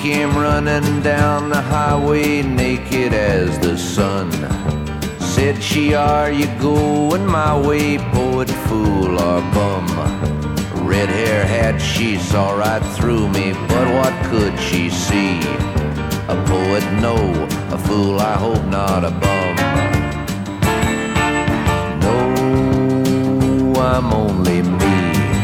came running down the highway naked as the sun. Said she, are you going my way, poet, fool, or bum? Red hair had she, saw right through me, but what could she see? A poet, no, a fool, I hope not, a bum. No, I'm only me.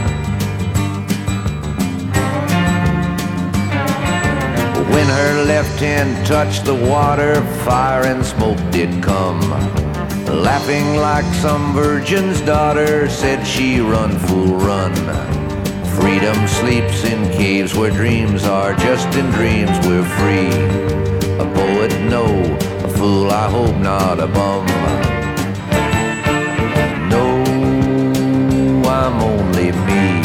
When her left hand touched the water, fire and smoke did come. Laughing like some virgin's daughter, said she, run, fool, run. Freedom sleeps in caves where dreams are, just in dreams we're free. A poet, no, a fool, I hope not, a bum. No, I'm only me.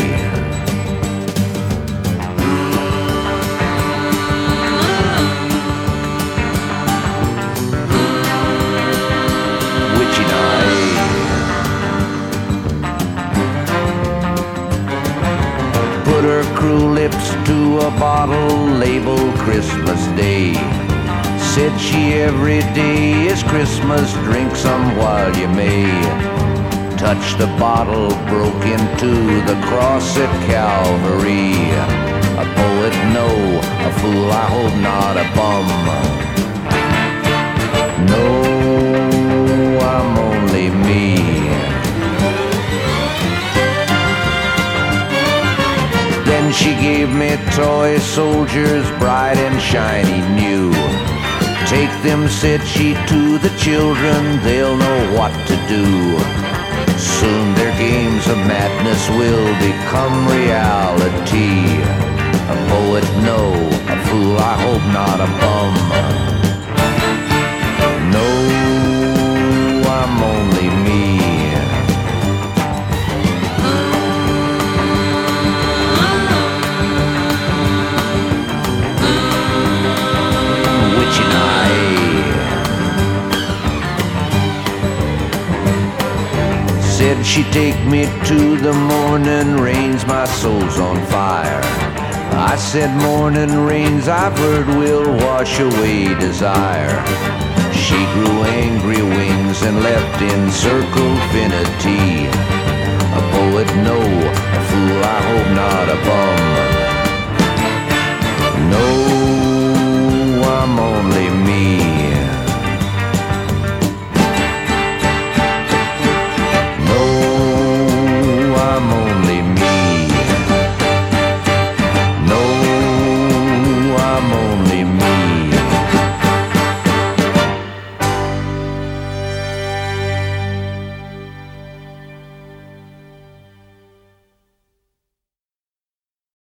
Put her cruel lips to a bottle labeled Christmas Day. Said she, every day is Christmas, drink some while you may. Touched the bottle, broke into the cross at Calvary. A poet, no, a fool, I hope not, a bum. No, I'm only me. Then she gave me toy soldiers, bright and shiny new. Take them, said she, to the children, they'll know what to do. Soon their games of madness will become reality. A poet, no, a fool, I hope not, a bum. No, I'm only me. Said she'd take me to the morning rains, my soul's on fire. I said, morning rains, I've heard, will wash away desire. She grew angry wings and left encircled infinity. A poet, no, a fool, I hope not, a bum. No, I'm only